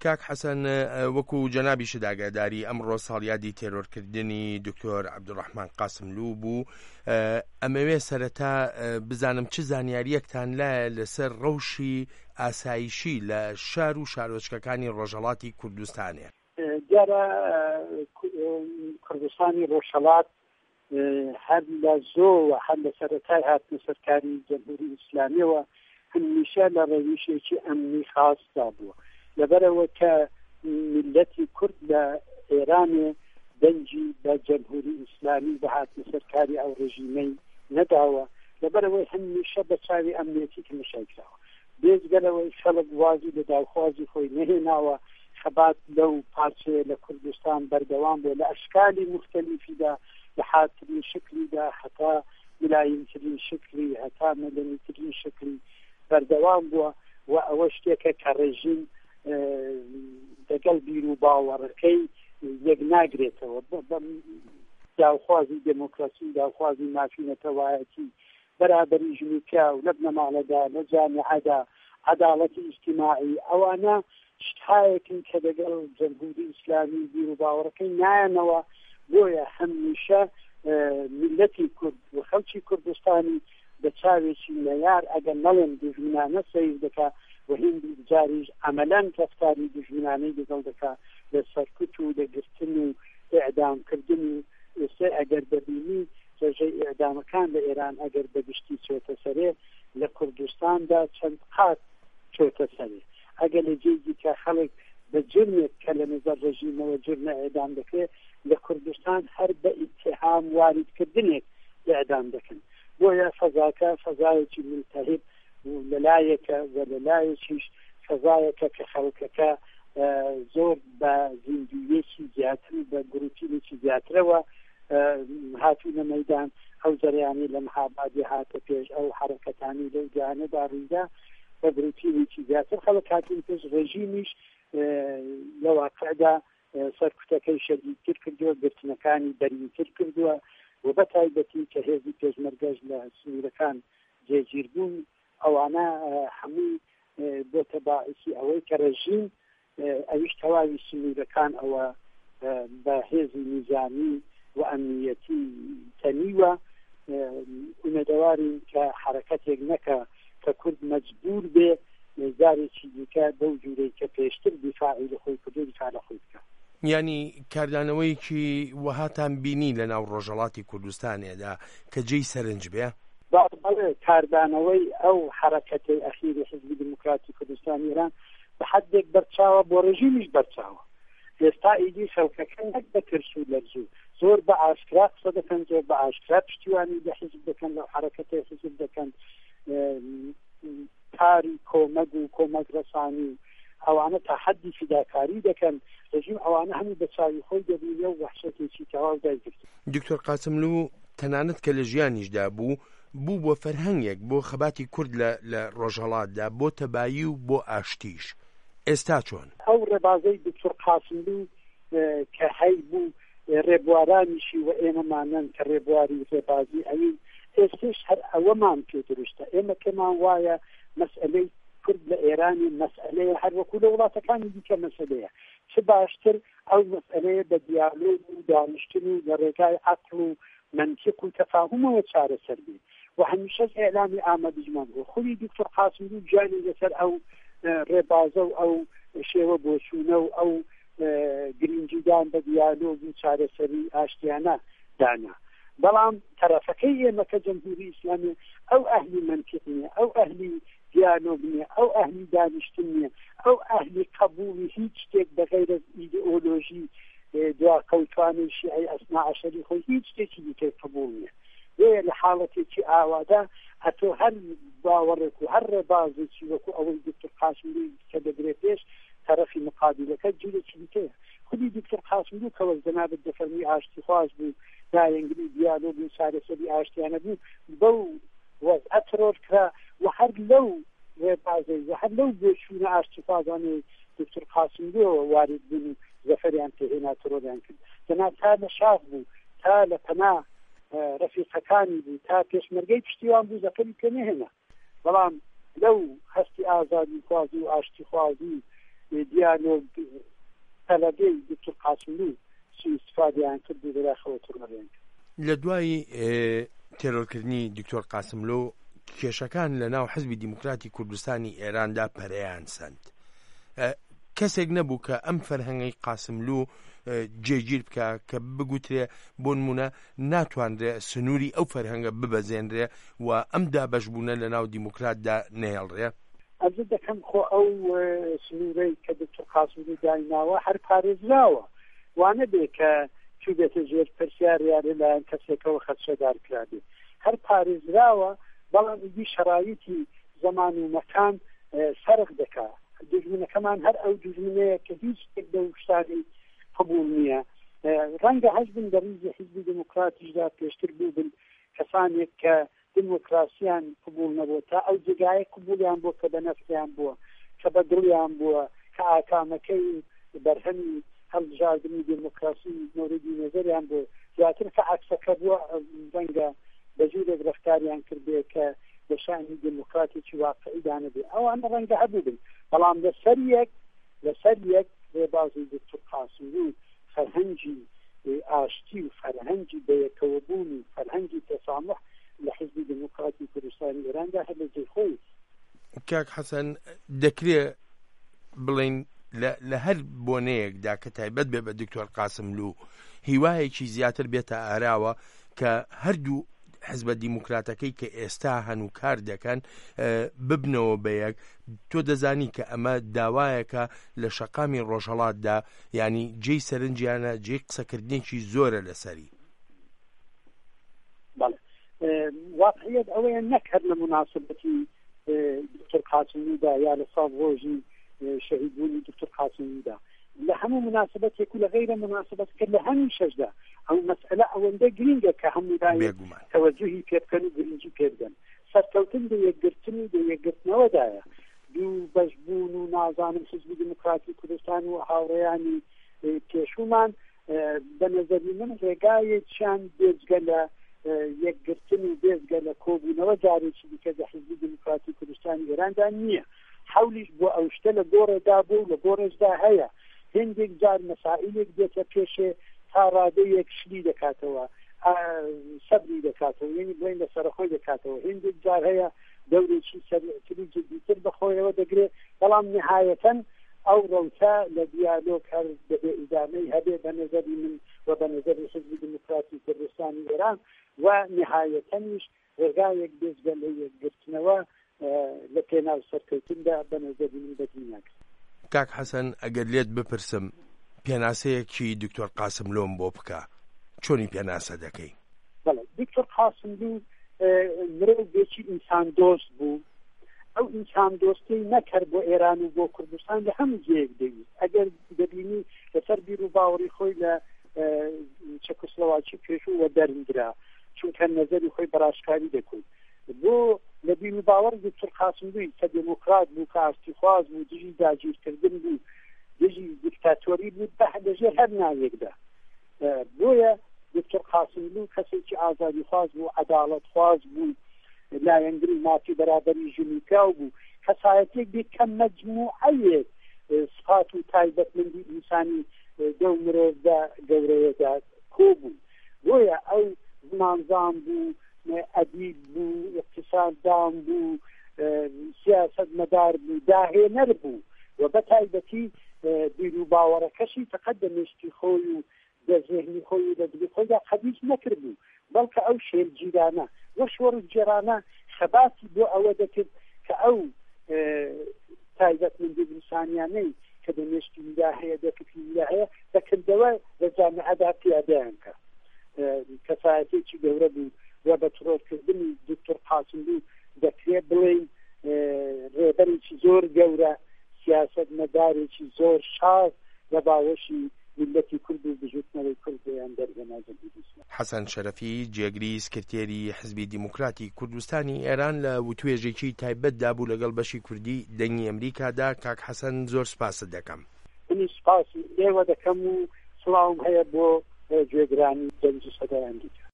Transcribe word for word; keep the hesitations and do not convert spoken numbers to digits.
کاک حەسەن وەکو جەنابی شداگاداری ئەمڕۆ ساڵیادی تێرۆرکردنی دکتۆر عەبدوڕەحمان قاسملوو بوو. ئەمەوێ سەرەتا بزانم چ زانیاریەکتان لایە لەسەر ڕەوشی ئاسایشی لە شار و شارۆچکەکانی ڕۆژهەڵاتی کوردستانێ؟ دیارە کوردستانی ڕۆژهەڵات هەر لە زۆر هەر لە سەرەتای هاتنە سەرکاری جەمهوری ئیسلامیەوە هەمیشە لە ڕەویشێکی ئەمنی خاصدا بووە، لەبەرەوە کە میلەتی کورد لە ئێرانێ دەنجی بە جەمهوری ئیسلامی بەهاتنە سەرکاری ئەو ڕژیمەی نەداوە، لەبەرەوەی هەمیشە بە چاوی ئەمنیەتی تەماشاکراوە. بێجگەلەوەی خەڵک وازی لە داوخوازی خۆی نەهێناوە، خەبات لەو پارچەیە لە کوردستان بەردەوام بووە لە ئەشکالی مختەلیفیدا، لە حادترین شکلیدا هەتا ملایمترین شکلی، هەتا مەدەنیترین شکلی بەردەوام بووە و ئەوە شتێکە کە ڕێژیم دەگەڵ بیر و باوەڕەکەی یەک ناگرێتەوە. داوخوازی دموکراسی، داوخوازی مافینەتەوایەتی، بەرابەری ژن و پیا و لە بنەماڵەدا، لە جامعەدا، عەداڵەتی ئیجتیماعی، ئەوانە شتهایەکن کە دەگەڵ جەمهوری ئیسلامی بیر و باوەڕەکەی نایەنەوە. بۆیە هەمیشە میلەتی کورد و خەڵکی کوردستانی بە چاوێکی لەیار ئەگەر نەڵێن دوژمنانە سەیر دەکا و هێندی جاریش عەمەلەن رەفتاری دوژمنانەی لەگەڵ دەکا لە سەرکوت و لەگرتن و ئیعدامکردن و ئێستا ئەگەر ببینی ڕێژەی ئیعدامەکان لە ئێران ئەگەر بەگشتی چۆتە سەرێ لە کوردستاندا چەند قات چۆتە سەرێ. ئەگەر لە جێگی کە خەڵک بە جرمێک کە لە نەزەر ڕژیمەوە جرمە ئیعدام دەکرێت لە کوردستان هەر بە ئیتهام واردکردنێک ئیعدام دەکەن. بۆیە فەزاکە فەزایەکی ملتهب لەلایەکە و لەلایەکیش فەزایەکە کە خەڵکەکە زۆر بە زیندویەکی زیاتر بە گروتینێکی زیاترەوە هاتوونە مەیدان. ئەو جەریانی لە مەهابادی هاتە پێش، ئەو حرەکەتانی لەو جیهانەدا ڕوویدا بە گروتینێکی زیاتر خەڵک هاتوون پێش. ڕێژیمیش لە واقعدا سەرکوتەکەی شەدیدتر کردووە، گرتنەکانی بەرینتر کردووە و بە تایبەتی کە هێزی پێشمەرگەش لە سنوورەکان جێگیر بوون. ئەوانە هەمووی بۆتە باعثی ئەوەی کە ڕێژیم ئەویش تەواوی سنوورەکان ئەوە بە هێزی نیزامی و ئەمنیەتی تەنیوە. ئومێدەوارین کە حرەکەتێک نەکە کە کورد مەجبور بێ زارێکی دیکە بەو جوورەی کە پێشتر دیفاعی لە خۆی کردو دیفاع لە خۆی بکە. یعنی کاردانەوەیکی وەهاتان بینی لە ناو ڕۆژهەڵاتی کوردستانێدا کە جێی سەرنج بێ؟ کاردانەوەی ئەو حرەکەتەی ئەخیری حزبی دموکراتی کوردستان ئێران بە حەدێک بەرچاوە، بۆ ڕێژیمیش بەرچاوە. ئێستا ئیدی خەڵکەکە نەک بە ترس و لەرزوو زۆر بە ئاشکرا قسە دەکەن، زۆر بە ئاشکرا پشتیوانی لە حزب دەکەن، لەو حرەکەتەی حزب دەکەن، کاری کۆمەک و کۆمەک ڕەسانی ئەوانە تا حەدی فیداکاری دەکەن. ڕژیم ئەوانە هەموو بە چاوی خۆی دەبینە و وەحشەتێکی تەواو دایگرت. دکتۆر قاسملوو تەنانەت کە لە ژیانیشدا بوو بوو بۆ فەرهەنگێک بۆ خەباتی کورد لە ڕۆژهەڵاتدا بۆ تەبایی و بۆ ئاشتیش. ئێستا چۆن؟ ئەو ڕێبازەی دکتۆر قاسملوو کە هەی بوو ڕێبوارانیشی و ئێمەمانەن کە ڕێبواری ڕێبازی ئەوین ئێستش هەر ئەوەمان پێ دروستە. ئێمە کەمان وایە مەسئلەی کورد لە ئێرانی مەسئلەیە هەر وەکو لە وڵاتەکانی دیکە مەسئلەیە، چ باشتر ئەو مەسئلەیە بە دیالۆگ و دانیشتن و لە ڕێگای عەقڵ و منطق و تەفاهمەوە چارەسەر بێت و هەمیشە ئێعلامی ئامادەجمان بوو. خودی دکتۆر قاسملوو جانی لەسەر ئەو ڕێبازە و ئەو شێوە بۆچوونە و ئەو گرنگیدان بە دیالۆگ و چارەسەری ئاشتیانە دانا. بەڵام تەرەفەکەی ئێمە کە جەمهوری ئیسلامی ئەو ئەهلی منطق نییە، ئەو ئەهلی دیالۆگ نییە، ئەو ئەهلی دانیشتن نییە، ئەو ئەهلی قبولی هیچ شتێک بەغەیر از ئیدئۆلۆژی دوا کەوتوانی شیعی ئەسنا عەشەری خۆی هیچ شتێکی دیکەی قبول نییە. وێ لە حاڵەتێکی ئاوادا هەتۆ هەر باوەڕێک و هەر ڕێبازێکی وەکو ئەوەی دکتۆر قاسملوو کە دەگرێت پێش تەرەفی مقابلەکە جوولێکی دیکەیە. خودی دکتۆر قاسملوو کە وەک جەنابەت دەفەرمی ئاشتی خواز بوو، دایەنگری دیالۆگ و چارەسەری ئاشتیانە بوو، بەو وەزعە ترۆر کرا و هەر لەو ڕێبازەی و هەر لەو بۆچوونە ئاشتی خوازانەی دکتۆر قاسملووەوە وارد بوون و زەفەریان پێهێنا ترۆریان کرد. جەناب تا لە شاخ بوو، تا لە پەنا ڕەفیقەکانی بوو، تا پێشمەرگەی پشتیوان بوو، زەفەری پێ نەهێنا. بەڵام لەو هەستی ئازادی خوازی و ئاشتی خوازی دیالۆگ تەلەبەی دکتۆر قاسملوو سوء استفادەیان کرد و بەداخەوە تۆمەڕیان کرد. لە دوای تێرۆرکردنی دکتۆر قاسملوو کێشەکان لە ناو حزبی دیموکراتی کوردستانی ئێراندا پەرەیان سەند. کەسێک نەبوو کە ئەم فەرهەنگەی قاسملوو جێگیر بکە کە بگوترێ بۆ نمونە ناتوانرێ سنووری ئەو فەرهەنگە ببەزێنرێ و ئەم دابەشبوونە لە ناو دیموکراتدا نێڵڕێ. ئەز دەکەم خۆ ئەو سنوورەی کە دکتۆر قاسملوو دایناوە هەر پارێزراوە، وانە بێ کە چوو بێتە ژێر پرسیاریان لەلایەن کەسێکەوە خەدشەدار کرابێ، هەر پارێزراوە، بەڵام ئیدی شەرایطی زەمان و مەکان فەرق دەکا. دوژمنەکەمان هەر ئەو دوژمنەیە کە هیچ شتێک لەو شتانی قبول نییە. ڕەنگە هەش بن لە ڕیزی حیزبی دموکراتیشدا پێشتر بوو بن کەسانێک کە دموکراسیان قبول نەبووە، تا ئەو جگایە قبولیان بووە کە بە نەفسیان بووە، کە بە دڵیان بووە، کە ئاکامەکەی بەرهەمی هەڵبژاردننی دموکراسی مۆردی نەزەریان بوو، زیاتر کە عەکسەکە بووە ڕەنگە بەجوورێک ڕەفتاریان کردێ کە بە شانی دموکراتێکی واقعیدا نەبێ. ئەوانە ڕەنگە هەبوو بن، بەڵام لەسەر یەک لەسەر یەک ڕێبازی دکتۆر قاسملوو فەرهەنگی ئاشتی و فەرهەنگی بەیەکەوەبوون و فەرهەنگی تەسامح لە حیزبی دموکراتی کوردستانی ئێراندا هەر لە جێی خۆی. کاک حەسەن، دەکرێت بڵین لە هەر بۆنەیەکدا کە تایبەت بێ بە دکتۆر قاسملوو هیوایەکی زیاتر بێتە ئاراوە کە هەردوو حزبە دیموکراتەکەی کە ئێستا هەن و کار دەکەن ببنەوە بە یەک. تۆ دەزانی کە ئەمە داوایەکە لە شەقامی ڕۆژهەڵاتدا، ینی جێی سەرنجیانە، جێی قسەکردنێکی زۆرە لەسەری. واقعیت ئەوەیە نەک هەر لە مناسبەتی دکتۆر قاسملوودا یا لە ساڵ ڕۆژی شەهیدبوونی دکتۆر قاسملوودا، لە هەموو مناسبەتێک و لە غەیرە مناسبەت کە لە هەموو شەشدا ئەو مەسئلە ئەوەندە گرینگە کە هەموو تەوەجوهی پێبکەن و گرنگی پێبدەن. سەرکەوتن بە یەکگرتن و بە یەکگرتنەوەدایە. دوو بەشبوون و نازانم حیزبی دموکراتی کوردستان و هاوڕێیانی پێشومان بە نەزەری من ڕێگایەکیان بێجگە لە یەکگرتن و بێزگە لە کۆبوونەوە جارێکی دیکە لە حیزبی دموکراتی کوردستانی ئێراندا نییە. حولیش بۆ ئەو شتە لە گۆڕێدا بوو لە گۆڕێشدا هەیە. هێندێک جار مەسائلێک دێتە پێشێ تا ڕادەیەک شلی دەکاتەوە، سەبری دەکاتەوە، یعنی بڵین لە سەرخۆی دەکاتەوە. هێندێک جار هەیە دەورێکی سەرتری جدیتر بەخۆیەوە دەگرێت، بەڵام نهایەتەن ئەو ڕەوتە لە دیالۆگ هەر بەبێ ئیدامەی هەبێ بە نەزەری من و بە نەزەری حیزبی دموکراتی کوردستانی ئێران، و نهایەتەنیش ڕێگایەک بێزگە لە یەکگرتنەوە لە پێناو سەرکەوتندا بە نەزەری من بەدی ناکرێت. کاک حەسەن، ئەگەر لێت بپرسم پێناسەیەکی دکتۆر قاسملووم بۆ بکە، چۆنی پێناسە دەکەی؟ بەڵێ، دکتۆر قاسملوو مرۆڤێکی ئینسان دۆست بوو. ئەو ئینسان دۆستی نەکرد بۆ ئێران و بۆ کوردستان لە هەموو جێیەک دەویست. ئەگەر دەبینی لەسەر بیر و باوەڕی خۆی لە چەکۆسلۆواکی پێشووە دەرنگرا، چونکە نەزەری خۆی بەڕاشکاری دەکوت. بۆ لە بیر و باوەڕ دکتۆر قاسملووی کە دموکرات بوو، کە ئاستیخواز بوو، دژی داگیرکردن بوو، دژی دیکتاتۆری بوو، بە لەژێر هەر ناوێکدا. بۆیە دکتۆر قاسملوو کەسێکی ئازادیخواز بوو، عەداڵەتخواز بوو، لایەنگری مافی بەرابەری ژنیکاو بوو، کەسایەتێک بێت کە مەجموعەیەک سفات و تایبەتمەندی ئینسانی دەو مرۆڤدا گەورەیەدا کۆ بوو. بۆیە ئەو زمانزان بوو، ئەدیب بوو، اقتصاددان بوو، سیاسەت مەدار بوو، داهێنەر بوو، و بە تایبەتی بیر و باوەڕەکەشی فقط دەمێشتی خۆی و دە ذهنی خۆی و لە دلی خۆیدا قەبیل نەکرد بوو، بەڵکە ئەو شێرگیرانە وە شۆڕجێرانە خەباتی بۆ ئەوە دەکرد کە ئەو تایبەتمەندی ئینسانیانەی کە دەمێشتی ویلا هەیە، دەکەفی ویلا هەیە، دەکردەوە لە جامعەدا پیادەیان کە کەسایەتێکی گەورە بوو. و بە ترۆرکردنی دکتۆر قاسملوو دەکرێت بڵێن ڕێبەرێکی زۆر گەورە، سیاسەت مەدارێکی زۆر شاز لە باوەشی ملەتی کورد و بژوتنەوەی کوردیان دەرهێنا. حەسەن شەرەفی، جێگری سکرتێری حزبی دیموکراتی کوردستانی ئێران، لە وتوێژێکی تایبەتدا بوو لەگەڵ بەشی کوردی دەنگی ئەمریکادا. کاک حەسەن، زۆر سپاست دەکەم. منی سپاسی ئێوە دەکەم و سڵاوم هەیە بۆ گوێگرانی دەنگی سەدایان دیکە.